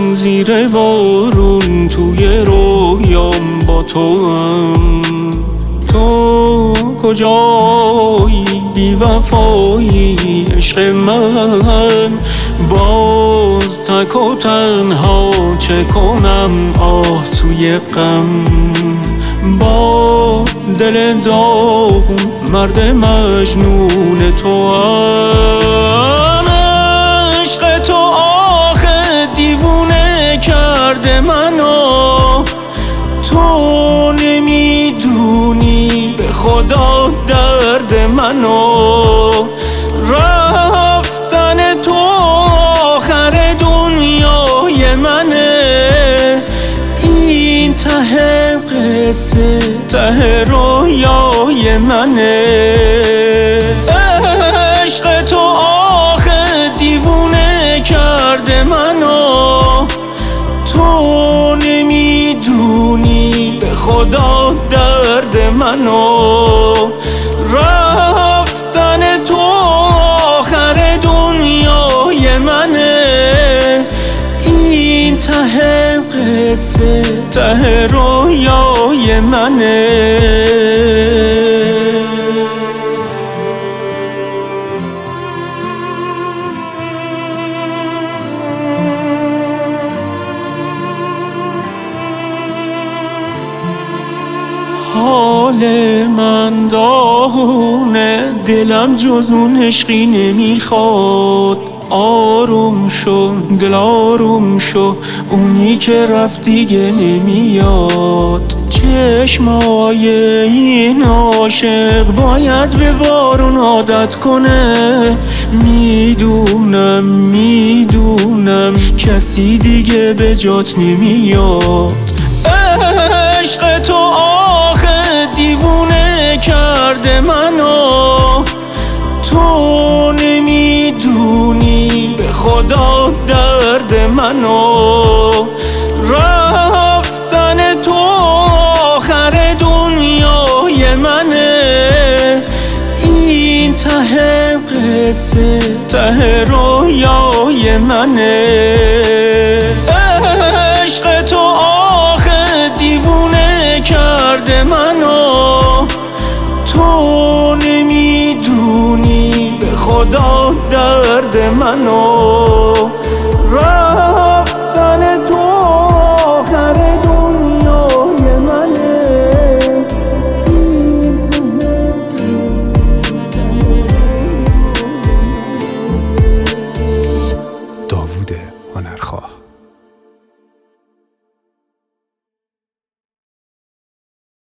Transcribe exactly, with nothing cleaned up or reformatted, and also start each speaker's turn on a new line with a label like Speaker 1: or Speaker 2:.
Speaker 1: زیر بارون توی رویام با تو هم. تو کجایی بی وفایی عشق من؟ باز تک و تنها چه کنم آه توی غم. با دل داغون مرد مجنون تو هم. عشق تو آخه دیوونه کرده منو. تو نمیدونی به خدا درد منو. رفتن تو آخر دنیای منه. این ته قصه ته رویای منه. عشق تو آخه دیوونه کرده منو. تو نمیدونی به خدا درد منو. رفتن تو آخر دنیای منه. این ته قصه ته رویای منه. حال من داغونه، دلم جز اون عشقی نمیخواد. آروم شو دل آروم شو، اونی که رفت دیگه نمیاد. چشمای این عاشق باید به بارون عادت کنه. میدونم میدونم کسی دیگه به جات نمیاد. عشق تو آخه دیوونه کرده منو. تو نمیدونی به خدا درد منو. رفتن تو آخر دنیای منه. این ته قصه ته رویای منه. عشق تو آخه دیوونه کرده منو. تو نمیدونی به خدا درد منو.